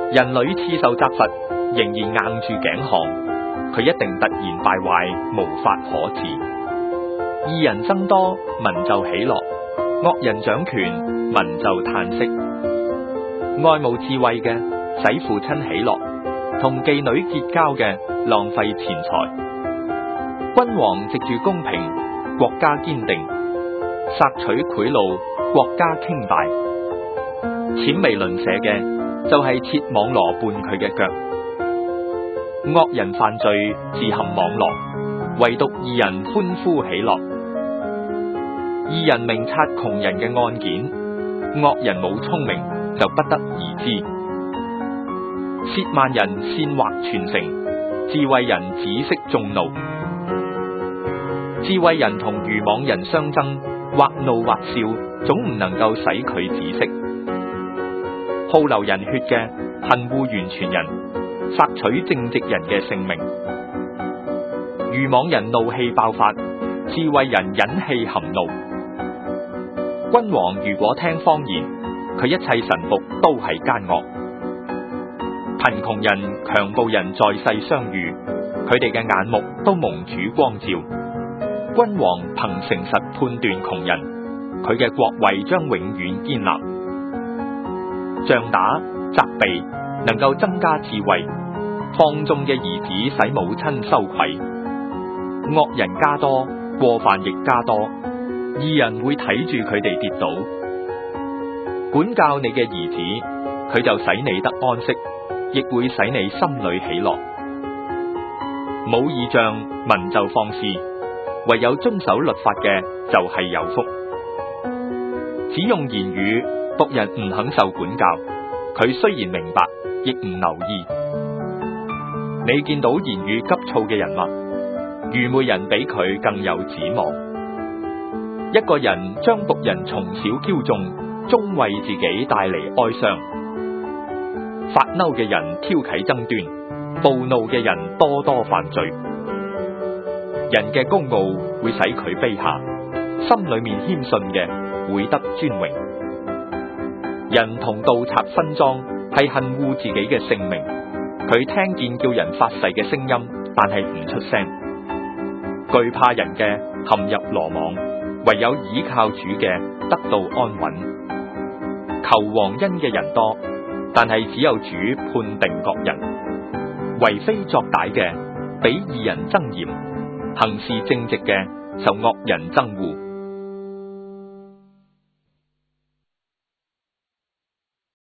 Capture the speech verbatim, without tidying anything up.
人屢次受責罰，仍然硬住頸項，佢一定突然敗壞，無法可治。義人增多，民就喜樂；惡人掌權，民就嘆息。愛慕智慧嘅，使父親喜樂；同妓女結交嘅，浪費錢財。君王藉住公平，國家堅定；索取賄賂，國家傾大。諂媚鄰舍嘅，就係設網羅絆佢嘅腳。惡人犯罪，自陷網羅；唯獨義人歡呼喜樂。義人明察窮人嘅案件，惡人冇聰明，就不得而知。褻慢人煽惑全城，智慧人止息眾怒。智慧人同愚妄人相爭，或怒或笑，總唔能夠使佢止息。好流人血嘅，恨惡完全人，索取正直人嘅性命。愚妄人怒氣爆發，智慧人忍氣含怒。君王如果聽謊言，佢一切臣僕都係奸惡。貧窮人、強暴人在世相遇，佢哋嘅眼目都蒙主光照。君王憑誠實判斷窮人，佢嘅國位將永遠堅立。杖打、責備能夠增加智慧，放縱嘅兒子使母親羞愧。惡人加多，過犯亦加多，義人會睇住佢哋跌倒。管教你嘅兒子，佢就使你得安息，亦會使你心裏喜樂。冇異象，民就放肆；唯有遵守律法嘅，就係有福。只用言語，僕人唔肯受管教，佢雖然明白，亦唔留意。你見到言語急躁嘅人嗎？愚昧人比佢更有指望。一個人將僕人從小驕縱，終為自己帶嚟哀傷。發嬲嘅人挑起爭端，暴怒嘅人多多犯罪。人嘅高傲會使佢卑下，心裏面謙遜嘅會得尊榮。人同盜賊分贓，係恨惡自己嘅性命。佢聽見叫人發誓嘅聲音，但係唔出聲。懼怕人嘅陷入羅網，唯有倚靠主嘅得到安穩。求王恩嘅人多，但係只有主判定各人。為非作歹嘅比義人憎嫌，行事正直嘅受惡人憎惡。